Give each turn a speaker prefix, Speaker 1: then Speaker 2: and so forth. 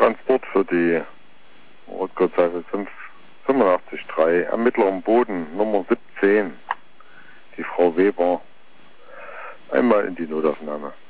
Speaker 1: Transport für die Rotgurtsache 85.3 am mittleren Boden, Nummer 17, die Frau Weber. Einmal in die Notaufnahme.